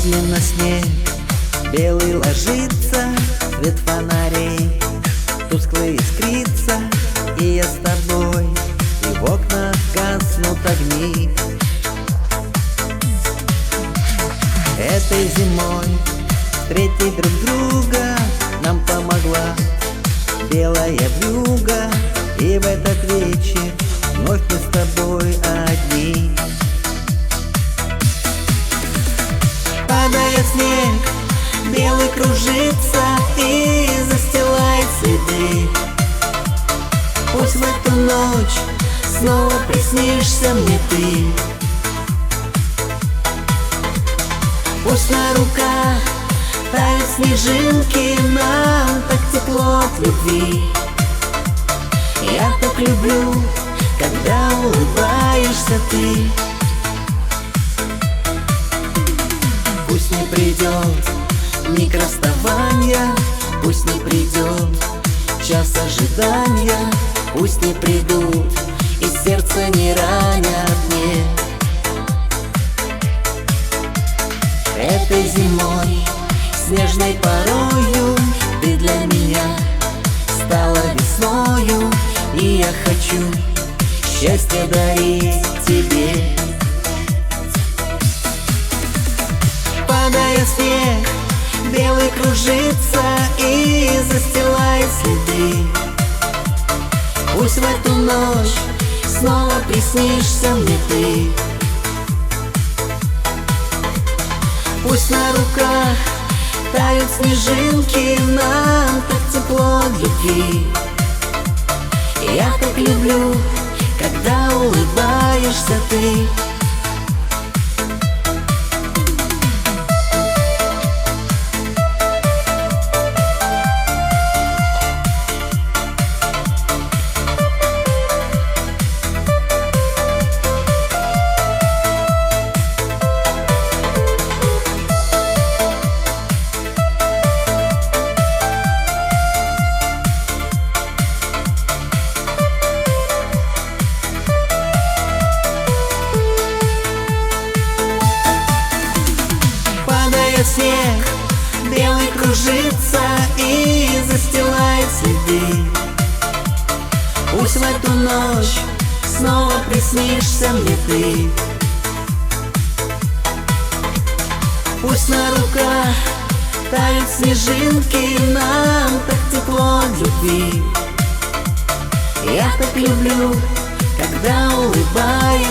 Медленно снег белый ложится, свет фонарей тускло искрится, и я с тобой, и в окнах гаснут огни. Этой зимой встретить друг друга нам помогла белая вьюга, и в этот вечер вновь мы с тобой одни. Падая снег, белый кружится и застилает следы. Пусть в эту ночь снова приснишься мне ты. Пусть на руках тают снежинки, нам так тепло от любви. Я так люблю, когда улыбаешься ты. Пусть не придет миг расставания, пусть не придет час ожидания, пусть не придут и сердце не ранят мне. Этой зимой, снежной порою, ты для меня стала весною, и я хочу счастье дарить тебе. Падая снег, белый кружится и застилает следы. Пусть в эту ночь снова приснишься мне ты. Пусть на руках тают снежинки, нам так тепло от любви. Я так люблю, когда улыбаешься ты. Снег белый кружится и застилает следы. Пусть в эту ночь снова приснишься мне ты. Пусть на руках тают снежинки, нам так тепло от любви. Я так люблю, когда улыбаешься